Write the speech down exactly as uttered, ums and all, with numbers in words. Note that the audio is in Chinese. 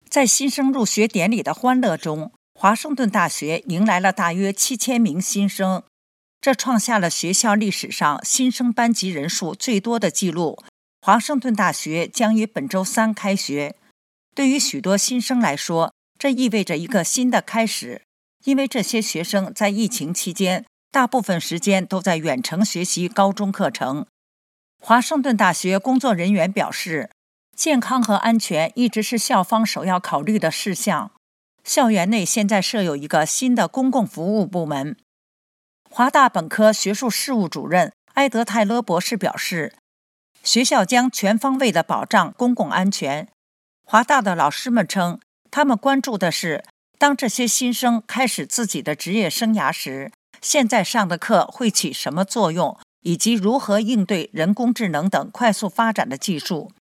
在新生入学典礼的欢乐中，华盛顿大学迎来了大约七千名新生，这创下了学校历史上新生班级人数最多的纪录。华盛顿大学将于本周三开学。对于许多新生来说，这意味着一个新的开始，因为这些学生在疫情期间大部分时间都在远程学习高中课程。华盛顿大学工作人员表示，健康和安全一直是校方首要考虑的事项。校园内现在设有一个新的公共服务部门。华大本科学术事务主任埃德泰勒博士表示，学校将全方位地保障公共安全。华大的老师们称，他们关注的是，当这些新生开始自己的职业生涯时，现在上的课会起什么作用，以及如何应对人工智能等快速发展的技术。